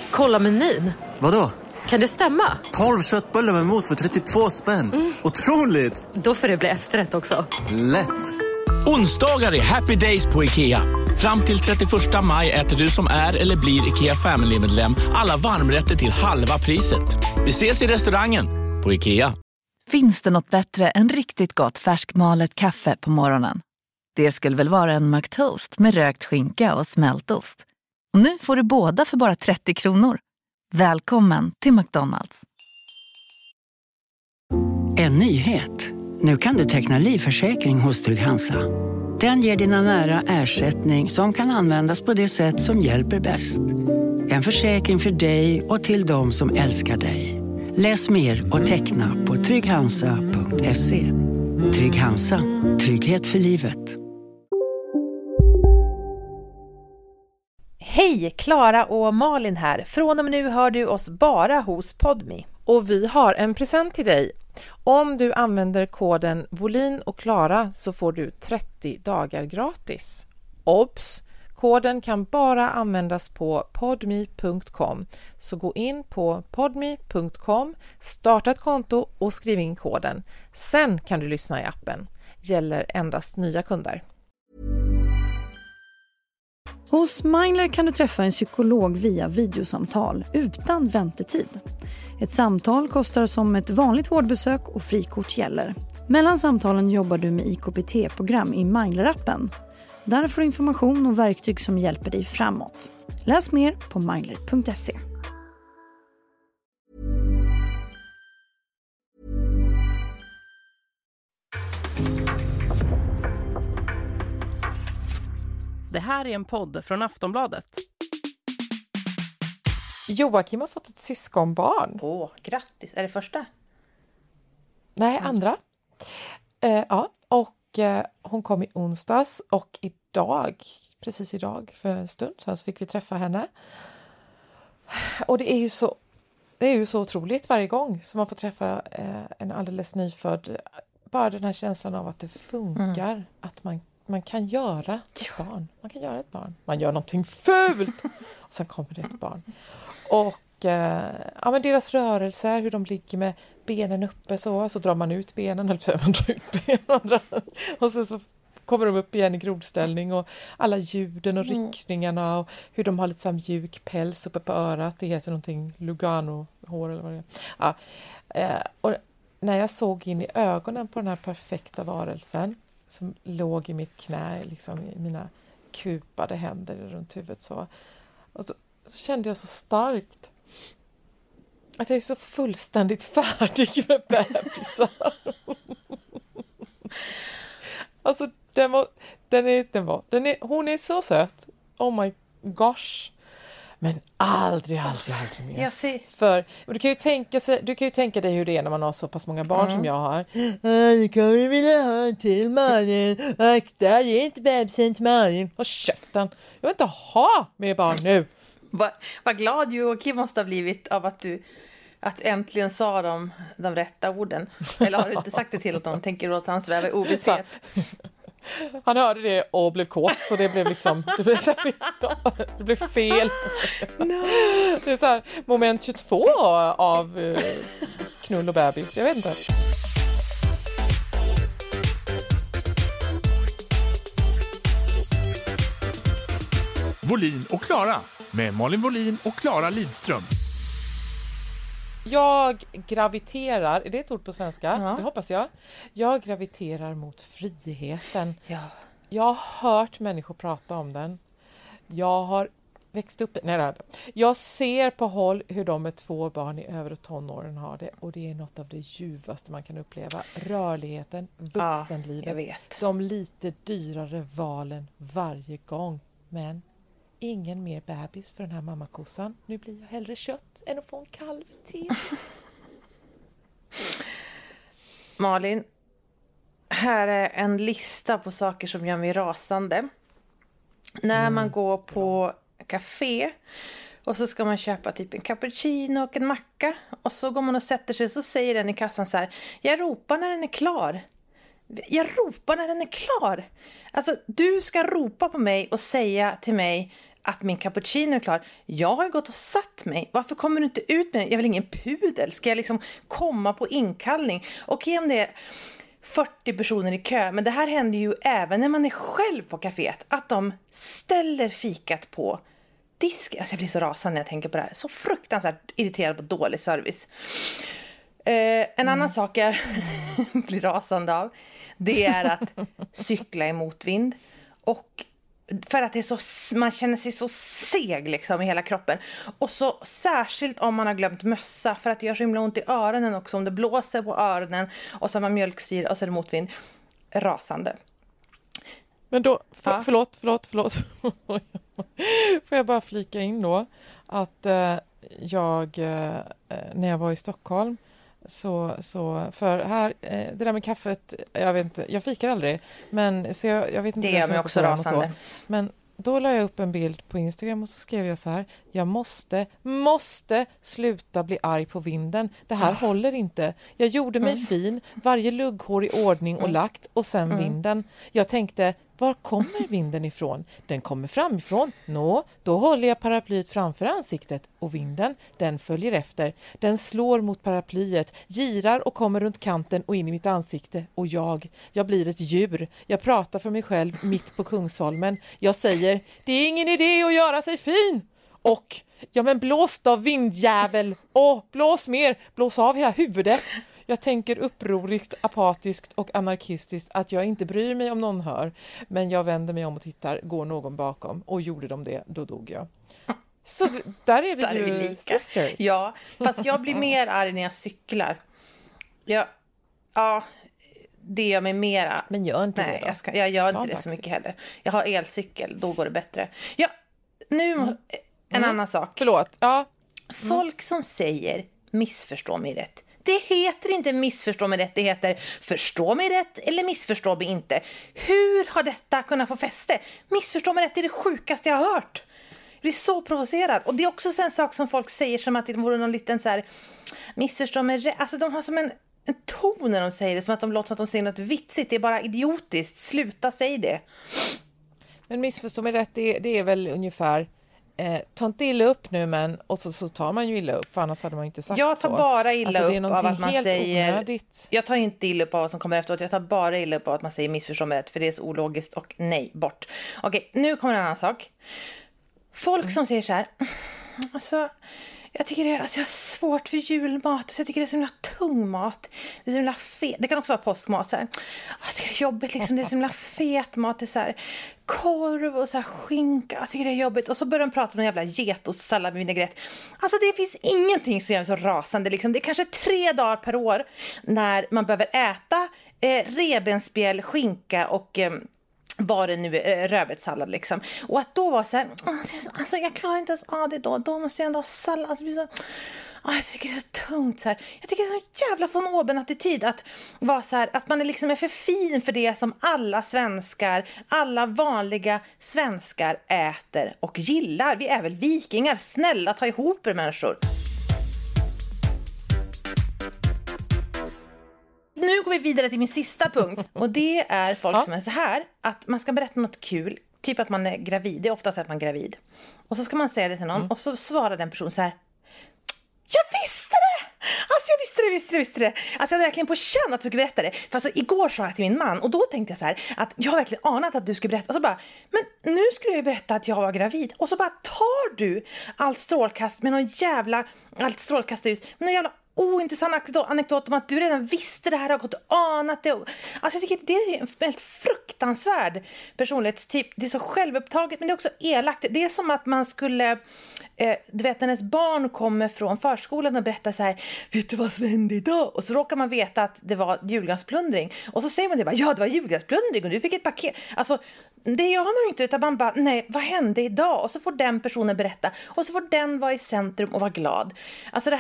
Kolla menyn. Vadå? Kan det stämma? 12 köttbullar med mos för 32 spänn. Otroligt! Då får det bli efterrätt också. Lätt! Onsdagar är happy days på IKEA. Fram till 31 maj äter du som är eller blir IKEA Family-medlem alla varmrätter till halva priset. Vi ses i restaurangen på IKEA. Finns det något bättre än riktigt gott färskmalet kaffe på morgonen? Det skulle väl vara en McToast med rökt skinka och smältost. Och nu får du båda för bara 30 kronor. Välkommen till McDonald's. En nyhet. Nu kan du teckna livförsäkring hos Trygg-Hansa. Den ger dina nära ersättning som kan användas på det sätt som hjälper bäst. En försäkring för dig och till de som älskar dig. Läs mer och teckna på trygghansa.se. Trygg-Hansa. Trygghet för livet. Hej, Klara och Malin här. Från och med nu hör du oss bara hos Podme. Och vi har en present till dig. Om du använder koden Volin och Klara så får du 30 dagar gratis. Obs! Koden kan bara användas på podme.com. Så gå in på podme.com, starta ett konto och skriv in koden. Sen kan du lyssna i appen. Gäller endast nya kunder. Hos Mindler kan du träffa en psykolog via videosamtal utan väntetid. Ett samtal kostar som ett vanligt vårdbesök och frikort gäller. Mellan samtalen jobbar du med IKPT-program i Mindler-appen. Där får du information och verktyg som hjälper dig framåt. Läs mer på mindler.se. Det här är en podd från Aftonbladet. Joakim har fått ett syskonbarn. Grattis. Är det första? Nej, andra. Hon kom i onsdags och precis idag för en stund så fick vi träffa henne. Och det är ju så otroligt varje gång som man får träffa en alldeles nyfödd. Bara den här känslan av att det funkar, att man kan göra ett barn. Man kan göra ett barn. Man gör någonting fult och sen kommer det ett barn. Och men deras rörelser, hur de ligger med benen uppe så drar man ut benen, man drar ut benen och så kommer de upp igen i grodställning och alla ljuden och ryckningarna och hur de har lite så mjuk päls uppe på örat, det heter någonting Lugano-hår eller vad det är. Ja. Och när jag såg in i ögonen på den här perfekta varelsen som låg i mitt knä, liksom i mina kupade händer runt huvudet så kände jag så starkt att jag är så fullständigt färdig med bebisar. Alltså hon är så söt. Oh my gosh. Men aldrig mer. Jag ser. För du kan ju tänka dig hur det är när man har så pass många barn som jag har. Nu kommer du vilja ha en till Malin. Akta, ge inte bebisen till Malin. Och käften. Jag vill inte ha mer barn nu. Vad glad Joakim måste ha blivit av att du äntligen sa de rätta orden. Eller har du inte sagt det till honom? Tänker du att han svävar i ovisshet? Han hörde det och blev kåt, så det blev liksom det blev fel. No. Det är så här moment 22 av knull och bebis. Jag vet inte. Volin och Klara med Malin Volin och Klara Lidström. Jag graviterar, är det ett ord på svenska? Ja. Det hoppas jag. Jag graviterar mot friheten. Ja. Jag har hört människor prata om den. Jag har växt upp... Nej, det har jag inte. Jag ser på håll hur de med 2 barn i övre tonåren har det. Och det är något av det ljuvaste man kan uppleva. Rörligheten, vuxenlivet. Ja, jag vet. De lite dyrare valen varje gång. Men ingen mer bebis för den här mammakossan. Nu blir jag hellre kött än att få en kalv till. Malin, här är en lista på saker som gör mig rasande. När man går på café och så ska man köpa typ en cappuccino och en macka. Och så går man och sätter sig och så säger den i kassan så här: jag ropar när den är klar. Jag ropar när den är klar. Alltså, du ska ropa på mig och säga till mig att min cappuccino är klar. Jag har ju gått och satt mig. Varför kommer du inte ut med den? Jag vill ingen pudel. Ska jag liksom komma på inkallning? Okej, om det är 40 personer i kö. Men det här händer ju även när man är själv på kaféet. Att de ställer fikat på disk. Alltså jag blir så rasande när jag tänker på det här. Så fruktansvärt irriterad på dålig service. En annan sak jag blir rasande av. Det är att cykla i motvind. Och för att det är så, man känner sig så seg liksom i hela kroppen. Och så särskilt om man har glömt mössa. För att det gör så himla ont i öronen också. Om det blåser på öronen. Och så har man mjölksyra och så är det motvind. Rasande. Men då, förlåt. Får jag bara flika in då. Att jag, när jag var i Stockholm. Så för här, det där med kaffet, jag vet inte, jag fikar aldrig, men så jag vet inte det gör mig också rasande. Men då la jag upp en bild på Instagram och så skrev jag så här: jag måste sluta bli arg på vinden. Det här håller inte. Jag gjorde mig fin, varje lugghår i ordning och lagt, och sen vinden. Jag tänkte, var kommer vinden ifrån? Den kommer framifrån. Då håller jag paraplyet framför ansiktet och vinden, den följer efter. Den slår mot paraplyet, girar och kommer runt kanten och in i mitt ansikte. Och jag blir ett djur. Jag pratar för mig själv mitt på Kungsholmen. Jag säger, det är ingen idé att göra sig fin. Och, ja men blås av vindjävel. Blås mer, blås av hela huvudet. Jag tänker upproriskt, apatiskt och anarkistiskt att jag inte bryr mig om någon hör. Men jag vänder mig om och tittar, går någon bakom. Och gjorde de det, då dog jag. Så där är vi ju lika. Sisters. Ja, fast jag blir mer arg när jag cyklar. Ja, det gör mig mera. Men gör inte det då? Jag gör inte det så mycket heller. Jag har elcykel, då går det bättre. Ja, nu en annan sak. Förlåt, ja. Folk som säger, missförstå mig rätt. Det heter inte missförstå mig rätt, det heter förstå mig rätt eller missförstå mig inte. Hur har detta kunnat få fäste? Missförstå mig rätt är det sjukaste jag har hört. Jag blir så provocerad. Och det är också en sak som folk säger som att det vore någon liten så här, missförstå mig rätt. Alltså de har som en ton när de säger det, som att de låter som att de säger något vitsigt. Det är bara idiotiskt, sluta säga det. Men missförstå mig rätt, det är väl ungefär... ta inte illa upp nu, men och så tar man ju illa upp, för annars hade man ju inte sagt så. Jag tar bara illa upp av att man säger onödigt. Jag tar inte illa upp av vad som kommer efteråt. Jag tar bara illa upp av att man säger missförstå mig rätt, för det är så ologiskt och nej, bort. Okej, nu kommer en annan sak. Folk som säger så här, alltså jag tycker det är, alltså jag har svårt för julmat, så jag tycker det är så himla tung mat. Det är så himla fet. Det kan också vara påskmat så här. Jag tycker det är jobbigt liksom, det är så himla fet mat, det är så här korv och så här skinka. Jag tycker det är jobbigt. Och så börjar de prata om en jävla getostsallad med vinägrett. Alltså det finns ingenting som gör mig så rasande liksom. Det är kanske 3 dagar per år när man behöver äta revbensspjäll, skinka och var det nu rödbetssallad liksom. Och att då var så här, alltså jag klarar inte ens av det då måste jag ändå ha sallad. Alltså, jag tycker det är så tungt så här. Jag tycker det är så jävla von oben-attityd att vara så här, att man är för fin för det som alla svenskar, alla vanliga svenskar äter och gillar. Vi är väl vikingar, snälla ta ihop er människor. Nu går vi vidare till min sista punkt. Och det är folk som är så här, att man ska berätta något kul. Typ att man är gravid. Det är oftast att man är gravid. Och så ska man säga det till någon. Och så svarar den personen så här: jag visste det! Alltså jag visste det. Alltså jag hade verkligen på känn att du skulle berätta det. För alltså igår sa jag till min man. Och då tänkte jag så här, att jag har verkligen anat att du skulle berätta. Och så bara, men nu skulle jag berätta att jag var gravid. Och så bara tar du allt strålkast med någon jävla, allt strålkastljus med någon jävla ointressant anekdot om att du redan visste det här och gått och anat det. Alltså jag tycker det är en väldigt fruktansvärd personlighetstyp. Det är så självupptaget, men det är också elakt. Det är som att man skulle, du vet när ens barn kommer från förskolan och berättar så här: vet du vad som hände idag? Och så råkar man veta att det var julgransplundring. Och så säger man det bara, ja det var julgransplundring och du fick ett paket. Alltså det gör man ju inte, utan man bara, nej vad hände idag? Och så får den personen berätta. Och så får den vara i centrum och vara glad. Alltså det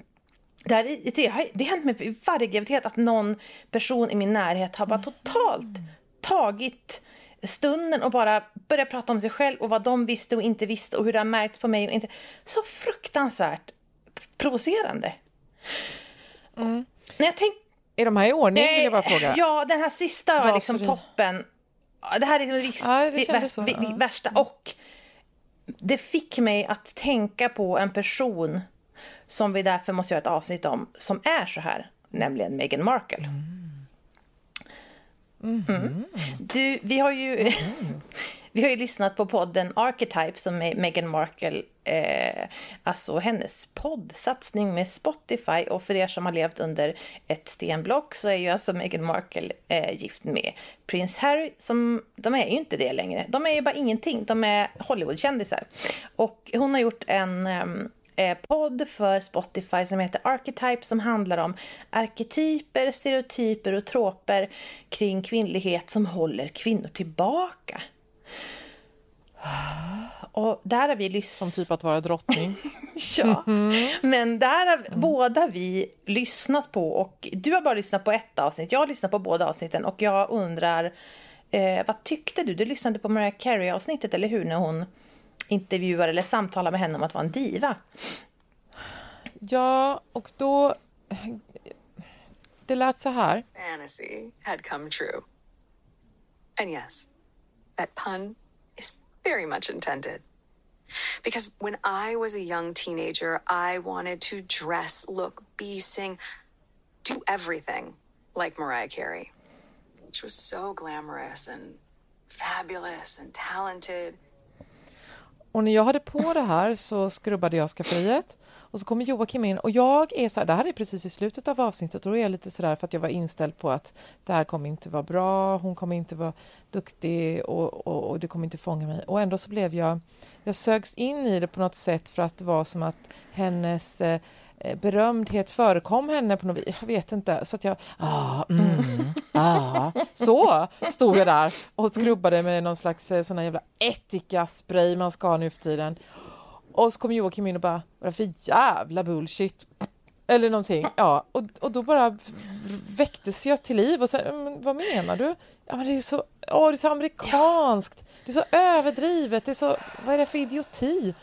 har hänt mig varje graviditet att någon person i min närhet har bara totalt tagit stunden och bara börjat prata om sig själv och vad de visste och inte visste och hur det har märkts på mig och inte. Så fruktansvärt provocerande. När jag är de här i ordning, vill jag bara fråga? Ja, den här sista var liksom toppen. Det här är liksom det värsta. Och det fick mig att tänka på en person som vi därför måste göra ett avsnitt om, som är så här, nämligen Meghan Markle. Du, vi har ju lyssnat på podden Archetype som är Meghan Markle, alltså hennes poddsatsning med Spotify. Och för er som har levt under ett stenblock så är ju alltså Meghan Markle gift med prins Harry, som de är ju inte det längre. De är ju bara ingenting, de är Hollywoodkändisar. Och hon har gjort en podd för Spotify som heter Archetype, som handlar om arketyper, stereotyper och troper kring kvinnlighet som håller kvinnor tillbaka. Och där har vi lyssnat... Som typ att vara drottning. Ja, men där har båda vi lyssnat på, och du har bara lyssnat på ett avsnitt, jag har lyssnat på båda avsnitten, och jag undrar, vad tyckte du? Du lyssnade på Mariah Carey-avsnittet, eller hur? När hon intervjuar eller samtalar med henne om att vara en diva. Ja, och då... Det lät så här. Fantasy had come true. And yes, that pun is very much intended. Because when I was a young teenager, I wanted to dress, look, be, sing, do everything like Mariah Carey. She was so glamorous and fabulous and talented. Och när jag hade på det här så skrubbade jag skafferiet. Och så kommer Joakim in. Och jag är så här, det här är precis i slutet av avsnittet. Och då är jag lite sådär för att jag var inställd på att det här kommer inte vara bra. Hon kommer inte vara duktig och det kommer inte fånga mig. Och ändå så blev jag sögs in i det på något sätt, för att det var som att hennes berömdhet förekom henne på något vis. Jag vet inte. Så att jag, så stod jag där och skrubbade med någon slags sån här jävla ättika-spray man ska ha nu för tiden. Och så kom Joakim in och bara, vad för jävla bullshit. Eller någonting. Ja, och då bara väcktes jag till liv och så, vad menar du? Ja, men det är så, det är så amerikanskt. Det är så överdrivet. Det är så, vad är det för idioti?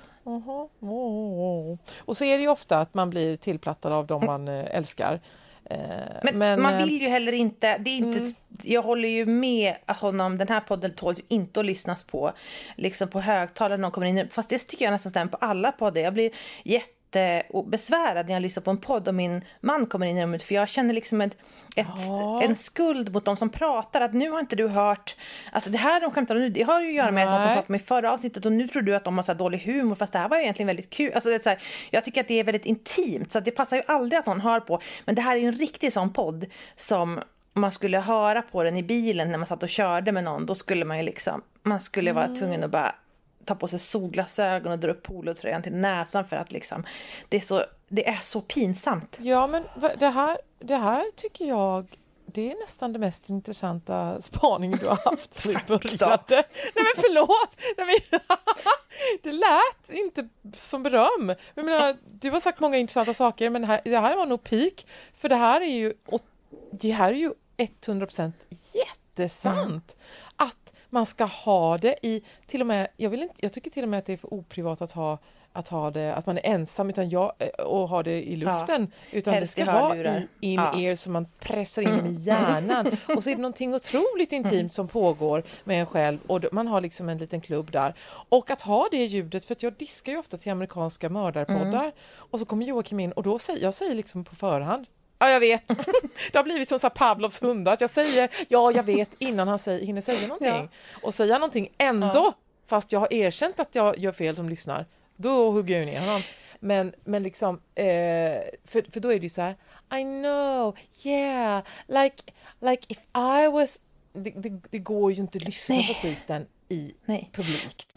Och så är det ju ofta att man blir tillplattad av dem man älskar. Men man vill ju heller inte, det är inte jag håller ju med honom, den här podden tål ju inte att lyssnas på liksom på högtalare när någon kommer in, fast det tycker jag nästan stämmer på alla poddar. Jag blir jättebesvärad när jag lyssnar på en podd och min man kommer in i rummet, för jag känner liksom en skuld mot dem som pratar, att nu har inte du hört, alltså det här de skämtar om nu, det har ju att göra med att de pratade med i förra avsnittet, och nu tror du att de har så här dålig humor, fast det här var ju egentligen väldigt kul, alltså det är så här, jag tycker att det är väldigt intimt, så att det passar ju aldrig att någon hör på, men det här är ju en riktig sån podd som man skulle höra på den i bilen när man satt och körde med någon, då skulle man ju liksom, man skulle vara tvungen att bara ta på sig solglasögon och dra upp polotröjan till näsan, för att liksom det är så pinsamt. Ja, men det här tycker jag, det är nästan det mest intressanta spaningen du har haft så i början. Nej men förlåt. Det lät inte som beröm. Jag menar, du har sagt många intressanta saker, men det här var nog peak, för det här är ju 100% jättesant. Att man ska ha det i, till och med, jag tycker till och med att det är för oprivat att ha det, att man är ensam och ha det i luften, utan helst det ska vara i in-ear, så man pressar in i hjärnan, och så är det någonting otroligt intimt som pågår med en själv, och man har liksom en liten klubb där, och att ha det ljudet, för att jag diskar ju ofta till amerikanska mördarpoddar, och så kommer Joakim in, och då jag säger liksom på förhand, ja, jag vet. Det har blivit som så här Pavlovs hundar. Att jag säger, jag vet, innan han hinner säga någonting. Ja. Och säga någonting ändå, fast jag har erkänt att jag gör fel som lyssnar. Då hugger jag ner honom. Men liksom, för då är det ju så här, I know, yeah, like if I was... Det går ju inte att lyssna på skiten i publikt.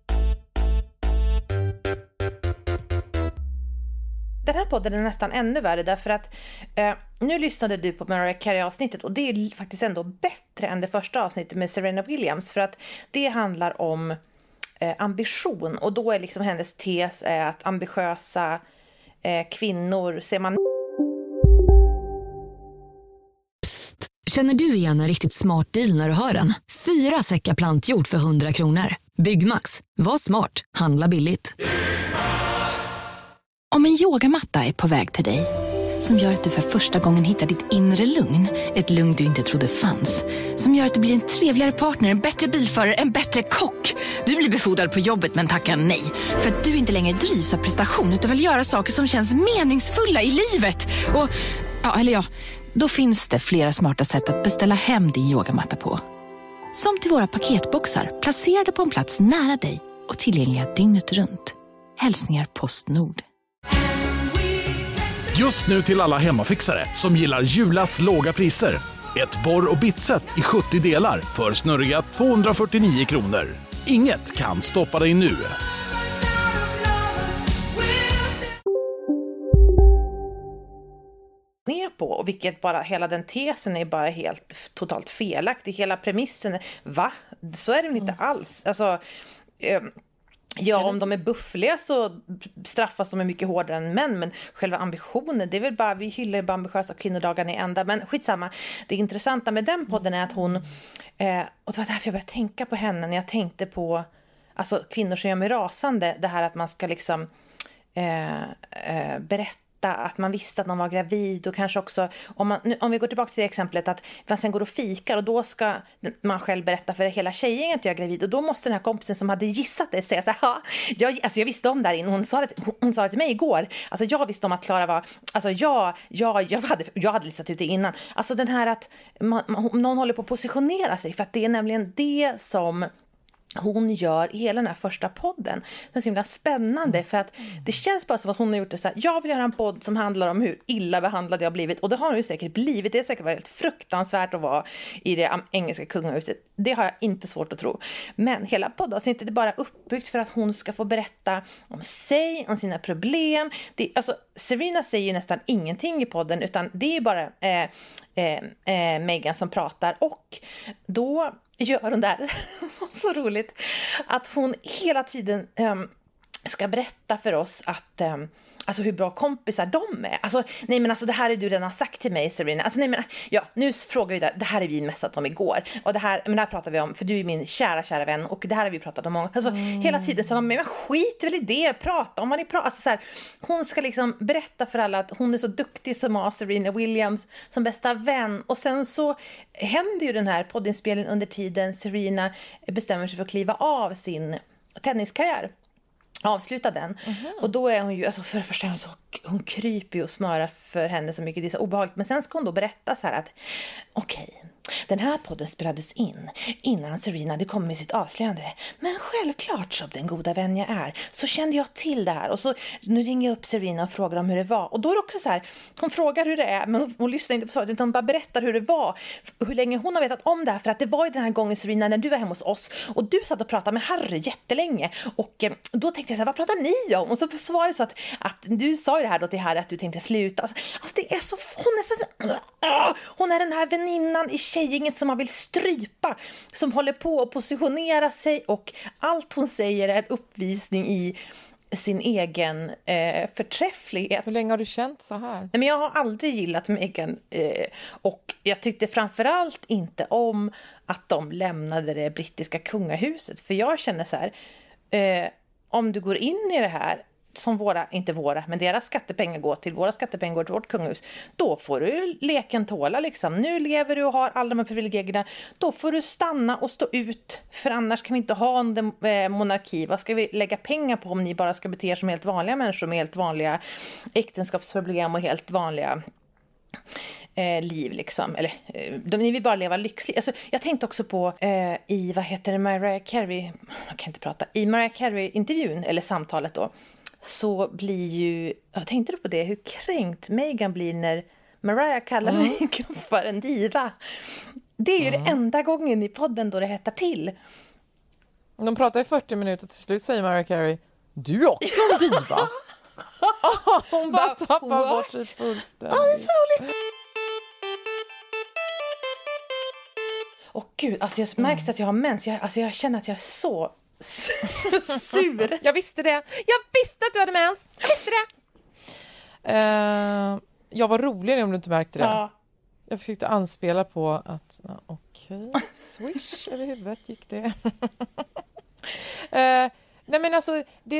Den här podden är nästan ännu värre, därför att nu lyssnade du på Mariah Carey-avsnittet, och det är faktiskt ändå bättre än det första avsnittet med Serena Williams, för att det handlar om ambition, och då är liksom hennes tes att ambitiösa kvinnor ser man... Psst, känner du igen en riktigt smart deal när du hör den? 4 säckar plantjord för 100 kronor. Byggmax, var smart, handla billigt. Om en yogamatta är på väg till dig, som gör att du för första gången hittar ditt inre lugn. Ett lugn du inte trodde fanns. Som gör att du blir en trevligare partner, en bättre bilförare, en bättre kock. Du blir befordrad på jobbet men tackar nej. För att du inte längre drivs av prestation utan vill göra saker som känns meningsfulla i livet. Och, då finns det flera smarta sätt att beställa hem din yogamatta på. Som till våra paketboxar, placerade på en plats nära dig och tillgängliga dygnet runt. Hälsningar Postnord. Just nu till alla hemmafixare som gillar Julas låga priser. Ett borr- och bitset i 70 delar för snurriga 249 kronor. Inget kan stoppa dig nu. Ner på, och vilket bara hela den tesen är bara helt totalt felaktig. Hela premissen, va? Så är det inte alls. Alltså, om de är buffliga så straffas de mycket hårdare än män, men själva ambitionen, det är väl bara, vi hyllar ju bara ambitiösa kvinnodagarna i ända, men skitsamma. Det intressanta med den podden är att hon, och det var därför jag började tänka på henne när jag tänkte på alltså kvinnor som gör mig rasande, det här att man ska liksom berätta att man visste att någon var gravid, och kanske också om vi går tillbaka till det exemplet att man sen går och fikar och då ska man själv berätta för hela tjejgänget att jag är gravid, och då måste den här kompisen som hade gissat det säga så här, jag visste om det här innan, hon sa det till mig igår, alltså jag visste om att Klara var, alltså jag hade listat ut det innan, alltså den här att någon håller på att positionera sig, för att det är nämligen det som hon gör i hela den här första podden. Det är så himla spännande, för att det känns bara som att hon har gjort det så här, jag vill göra en podd som handlar om hur illa behandlad jag har blivit, och det har hon ju säkert blivit. Det är säkert varit helt fruktansvärt att vara i det engelska kungahuset. Det har jag inte svårt att tro. Men hela poddavsnittet är bara uppbyggt för att hon ska få berätta om sig, om sina problem. Alltså, Serena säger ju nästan ingenting i podden, utan det är bara Meghan som pratar, och då gör hon där så roligt att hon hela tiden ska berätta för oss att alltså hur bra kompisar de är. Alltså, nej men alltså det här är du redan sagt till mig, Serena. Alltså nej men, nu frågar vi det här är vi messat om igår. Och det här pratar vi om, för du är min kära vän, och det här har vi pratat om många. Alltså hela tiden så men skit väl i det, prata om vad ni pratar. Alltså så här, hon ska liksom berätta för alla att hon är så duktig som har Serena Williams som bästa vän. Och sen så händer ju den här poddinspelningen under tiden Serena bestämmer sig för att kliva av sin tenniskarriär. Avsluta den. Och då är hon ju, alltså för det första hon kryper ju och smörar för henne så mycket, det är så obehagligt. Men sen ska hon då berätta så här att okej, den här podden spelades in innan Serena hade kommit med sitt avslöjande. Men självklart, som den goda vän jag är, så kände jag till det här. Och så nu ringer jag upp Serena och frågar om hur det var. Och då är det också så här, hon frågar hur det är, men hon lyssnar inte på svaret, utan hon bara berättar hur det var. Hur länge hon har vetat om det här. För att det var ju den här gången, Serena, när du var hemma hos oss. Och du satt och pratade med Harry jättelänge. Och då tänkte jag så här, vad pratar ni om? Och så svarade det så att du sa ju det här då till Harry att du tänkte sluta. Alltså det är så, hon är den här väninnan i tjejgänget som man vill strypa, som håller på att positionera sig, och allt hon säger är en uppvisning i sin egen förträfflighet. Hur länge har du känt så här? Nej, men jag har aldrig gillat Meghan, och jag tyckte framförallt inte om att de lämnade det brittiska kungahuset, för jag känner så här, om du går in i det här som men deras skattepengar går till, våra skattepengar går till vårt kungahus, då får du leken tåla liksom. Nu lever du och har alla de här privilegierna, då får du stanna och stå ut, för annars kan vi inte ha en monarki. Vad ska vi lägga pengar på om ni bara ska bete er som helt vanliga människor med helt vanliga äktenskapsproblem och helt vanliga liv liksom, eller ni vill bara leva lyxligt. Alltså, jag tänkte också på i Mariah Carey, jag kan inte prata, i Mariah Carey-intervjun eller samtalet då, så blir ju, jag tänkte du på det, hur kränkt Meghan blir när Mariah kallar Meghan för en diva. Det är ju det enda gången i podden då det hettar till. De pratar i 40 minuter, till slut säger Mariah Carey, du är också en diva. Hon bara tappar bort sig fullständigt. Det är så roligt. Och gud, alltså jag märks att jag har mens. Jag känner att jag är så sur. Jag visste det. Jag visste att du hade mens. Jag visste det. Jag var rolig om du inte märkte det. Ja. Jag försökte anspela på att okej, swish över huvudet gick det. Nej men alltså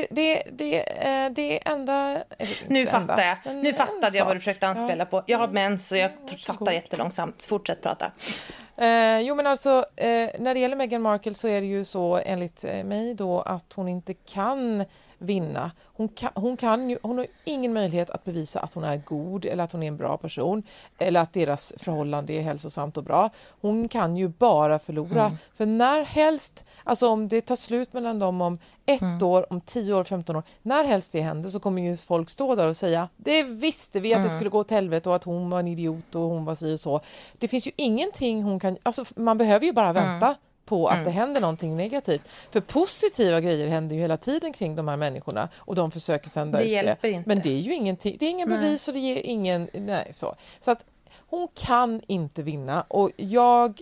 det enda... Nu fattar jag. Nu fattade jag vad du försökte anspela Ja. på. Jag har mens så jag fattar jättelångsamt. Fortsätt prata. Jo men alltså när det gäller Meghan Markle så är det ju så enligt mig då att hon inte kan vinna. Hon har ingen möjlighet att bevisa att hon är god eller att hon är en bra person eller att deras förhållande är hälsosamt och bra. Hon kan ju bara förlora. För när helst, alltså om det tar slut mellan dem om 1 år, om 10 år, 15 år, när helst det händer så kommer ju folk stå där och säga det visste vi att det skulle gå åt helvete och att hon var en idiot och hon var si och så. Det finns ju ingenting hon kan, alltså man behöver ju bara vänta på att det händer någonting negativt. För positiva grejer händer ju hela tiden kring de här människorna och de försöker sända ut det. Inte. Men det är ju ingenting, det är ingen bevis och det ger ingen, så att hon kan inte vinna och jag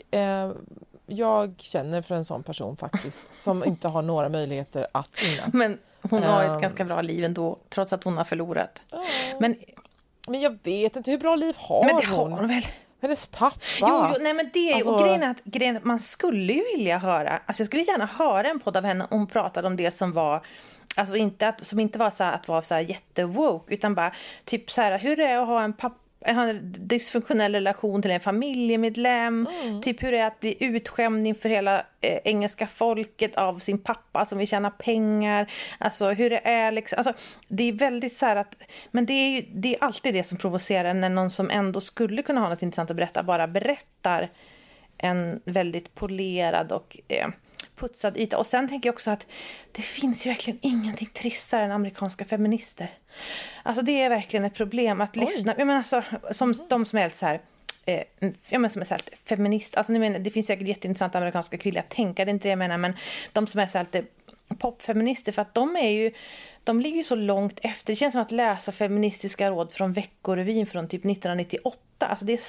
känner för en sån person faktiskt som inte har några möjligheter att vinna. Men hon har ett ganska bra liv ändå trots att hon har förlorat. Men jag vet inte hur bra liv har men det har hon väl. Hennes pappa. Jo, nej men det är alltså, och grejen att man skulle ju vilja höra, alltså jag skulle gärna höra en podd av henne om hon pratade om det som var, alltså som inte var så att vara så här jättewoke utan bara typ så här hur det är att ha en dysfunktionell relation till en familjemedlem, typ hur det är att bli utskämd inför hela engelska folket av sin pappa som vill tjäna pengar, alltså hur det är liksom, alltså det är väldigt så här att, men det är alltid det som provocerar när någon som ändå skulle kunna ha något intressant att berätta bara berättar en väldigt polerad och putsad yta. Och sen tänker jag också att det finns ju verkligen ingenting tristare än amerikanska feminister. Alltså det är verkligen ett problem att lyssna. Jag menar alltså, som de som är helt så här som är så här feminist. Alltså nu det finns säkert jätteintressanta amerikanska kvinnliga tänkare, det är inte det jag menar, men de som är så här popfeminister, för att de ligger ju så långt efter. Det känns som att läsa feministiska råd från Veckorevyn från typ 1998. Alltså det är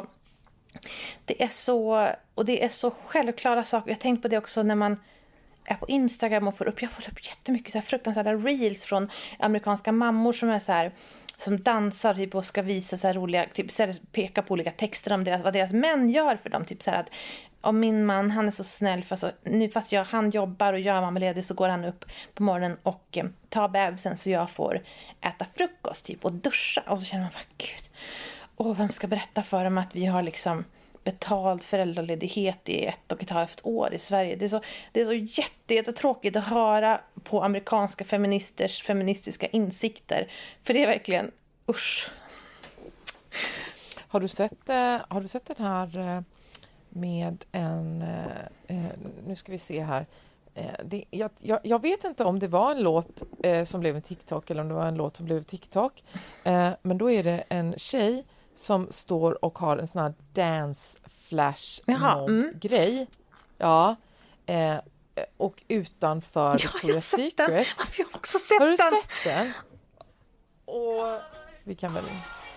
så självklara saker. Jag tänkte på det också när man är på Instagram och jag får upp jättemycket så här fruktansvärda reels från amerikanska mammor som är så här, som dansar typ och ska visa så här roliga, typ så här, peka på olika texter om vad deras män gör för dem, typ så här att om min man, han är så snäll fast han jobbar och gör mammaledig så går han upp på morgonen och tar bebisen så jag får äta frukost typ och duscha, och så känner man bara gud, vem ska berätta för dem att vi har liksom betald föräldraledighet i 1,5 år i Sverige. Det är så jättetråkigt att höra på amerikanska feministers feministiska insikter. För det är verkligen usch. Har du sett den här med en nu ska vi se här. Jag vet inte om det var en låt som blev en TikTok eller om det var en låt som blev TikTok. Men då är det en tjej som står och har en sån här dance flash mob-grej. Ja. Och utanför Victoria's Secret. Jag har också sett den. Har du sett den? Och vi kan väl...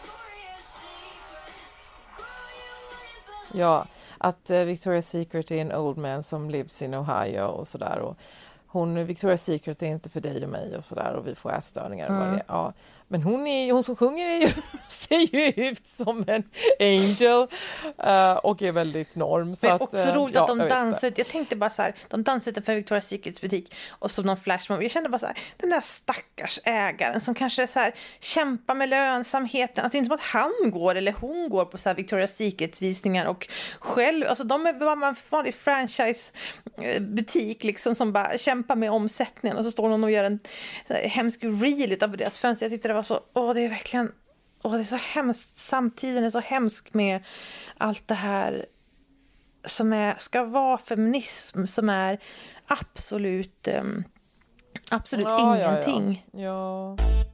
Ja, att Victoria's Secret är en old man som lives in Ohio och sådär. Och Victoria's Secret är inte för dig och mig och sådär, och vi får ätstörningar och vad det är. Ja. Men hon som sjunger ser ju ut som en angel och är väldigt norm. Så men att, också roligt att de dansar ut. Jag tänkte bara så här, de dansar utanför Victoria's Secrets butik och så någon flashmob. Jag kände bara så här, den där stackars ägaren som kanske så här kämpar med lönsamheten. Alltså inte som att han går eller hon går på så här Victoria's Secrets visningar och själv, alltså de är bara en vanlig franchise butik liksom som bara kämpar med omsättningen, och så står någon och gör en så här hemsk reel utav deras fönster. Jag tyckte det var så, det är verkligen, det är så hemskt, samtiden är så hemsk med allt det här som ska vara feminism, som är absolut ingenting. Ja.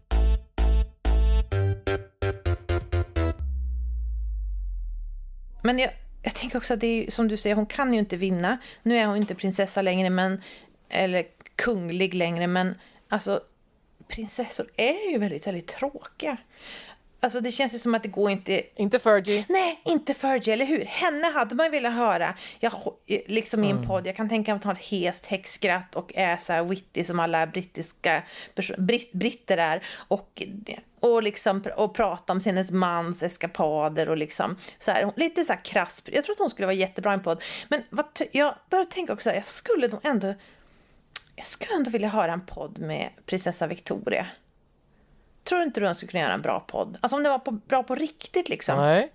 Men jag tänker också att det är som du säger, hon kan ju inte vinna. Nu är hon inte prinsessa längre, eller kunglig längre, men alltså prinsessor är ju väldigt, väldigt tråkiga. Alltså det känns ju som att det går inte... Inte Fergie. Nej, inte Fergie, eller hur? Henne hade man velat höra. Liksom i en podd, jag kan tänka mig att ha ett hest häxskratt och är så här witty som alla brittiska britter är. Och liksom och prata om hennes mans eskapader och liksom så här, lite så här krass. Jag tror att hon skulle vara jättebra i en podd. Men jag började tänka också, jag skulle nog ändå... jag skulle ändå vilja höra en podd med prinsessa Victoria. Tror inte du hon skulle kunna göra en bra podd? Alltså om det var bra på riktigt liksom. Nej.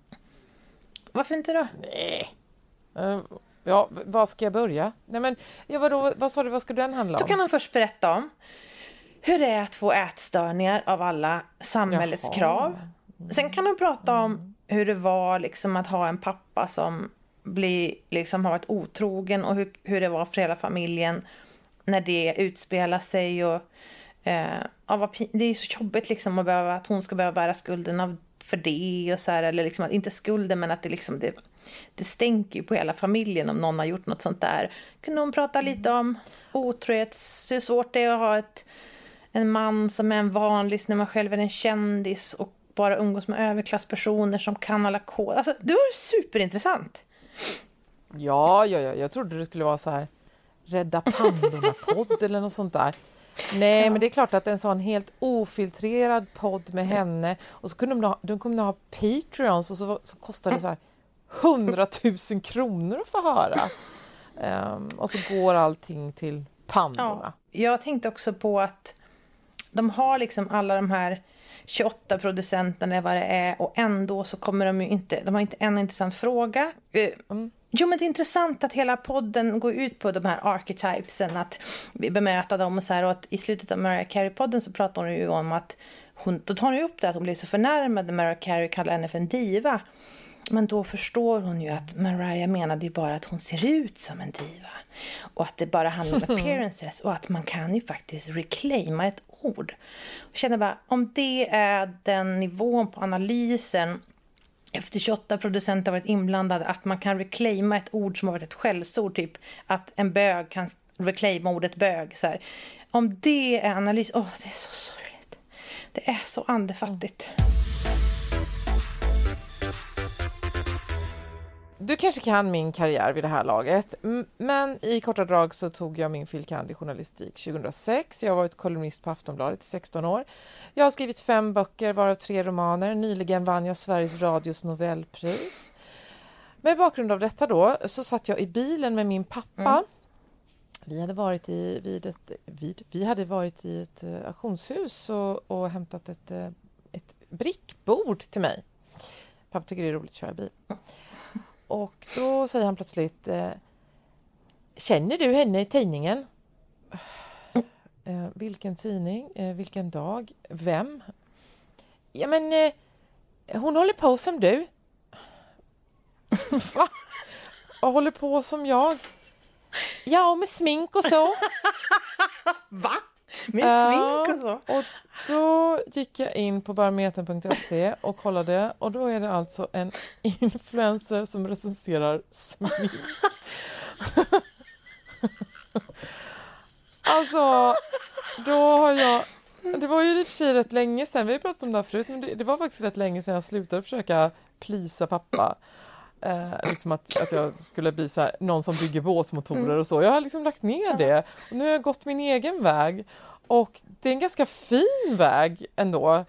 Varför inte då? Nej. Ja, vad ska jag börja? Nej men, vad sa du, vad ska den handla om? Då kan hon först berätta om hur det är att få ätstörningar av alla samhällets krav. Sen kan hon prata om hur det var liksom att ha en pappa som har varit otrogen och hur det var för hela familjen när det utspelar sig och det är så jobbigt liksom att hon ska behöva bära skulden för det och så här, eller liksom att inte skulden men att det liksom det stänker ju på hela familjen om någon har gjort något sånt där. Kunde hon prata lite om otrohet, hur svårt det är att ha en man som är en vanlig när man själv är en kändis och bara umgås med överklasspersoner som kan alla koder. Alltså, det var superintressant. Ja, jag trodde det skulle vara så här Rädda Pandorna-podd eller något sånt där. Nej, men det är klart att en sån helt ofiltrerad podd med henne och så kunde de kunde ha Patreons och så kostade det så här 100 000 kronor att få höra. Och så går allting till Pandorna. Ja, jag tänkte också på att de har liksom alla de här 28 producenterna eller vad det är och ändå så kommer de har inte en intressant fråga. Jo, men det är intressant att hela podden går ut på de här archetypesen, att bemöta dem och så här, och att i slutet av Mariah Carey-podden så pratar hon ju om att då tar hon ju upp det att hon blir så förnärmad när Mariah Carey kallar henne för en diva. Men då förstår hon ju att Mariah menade ju bara att hon ser ut som en diva. Och att det bara handlar om appearances och att man kan ju faktiskt reclaima ett ord. Jag känner bara, om det är den nivån på analysen efter 28 producenter har varit inblandade, att man kan reclaima ett ord som har varit ett skällsord, typ att en bög kan reclaima ordet bög så här. Om det är analys, det är så sorgligt. Det är så andefattigt. Du kanske kan min karriär vid det här laget, men i korta drag så tog jag min fil.kand. i journalistik 2006. Jag har varit kolumnist på Aftonbladet i 16 år. Jag har skrivit 5 böcker, varav 3 romaner. Nyligen vann jag Sveriges Radios Nobelpris. Med bakgrund av detta då så satt jag i bilen med min pappa. Vi hade varit i ett auktionshus och hämtat ett brickbord till mig. Pappa tycker det är roligt att köra bil. Och då säger han plötsligt, känner du henne i tidningen? Vilken tidning? Vilken dag? Vem? Ja men, hon håller på som du. Va? Och håller på som jag? Ja, med smink och så. Va? Med smink och så? Och då gick jag in på barometern.se och kollade, och då är det alltså en influencer som recenserar smink. Alltså, då har jag... Det var ju i och för sig rätt länge sedan, vi har pratat om det här förut, men det var faktiskt rätt länge sedan jag slutade försöka plisa pappa. Liksom att jag skulle bli så här, någon som bygger båtmotorer och så. Jag har liksom lagt ner det. Och nu har jag gått min egen väg. Och det är en ganska fin väg ändå.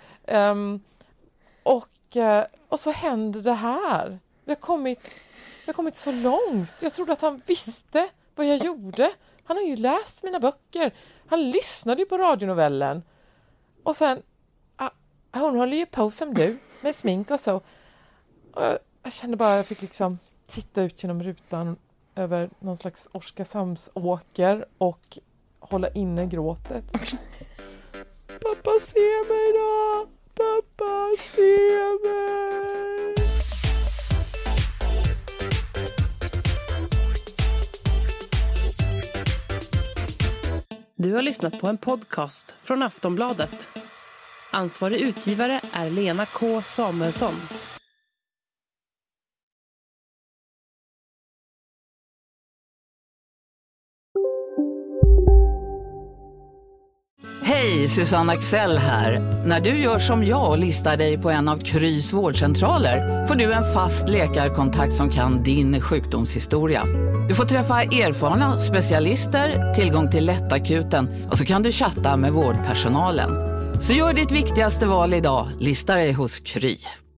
Och så händer det här. Vi har kommit så långt. Jag trodde att han visste vad jag gjorde. Han har ju läst mina böcker. Han lyssnade ju på radionovellen. Och sen, hon håller ju på som du, med smink och så. Och jag kände bara att jag fick liksom titta ut genom rutan över någon slags Oskarshamnsåker och hålla inne gråtet. Pappa, se mig då! Pappa, se mig! Du har lyssnat på en podcast från Aftonbladet. Ansvarig utgivare är Lena K. Samuelsson. Hej, Susanne Axel här. När du gör som jag och listar dig på en av Krys vårdcentraler får du en fast läkarkontakt som kan din sjukdomshistoria. Du får träffa erfarna specialister, tillgång till lättakuten och så kan du chatta med vårdpersonalen. Så gör ditt viktigaste val idag, lista dig hos Kry.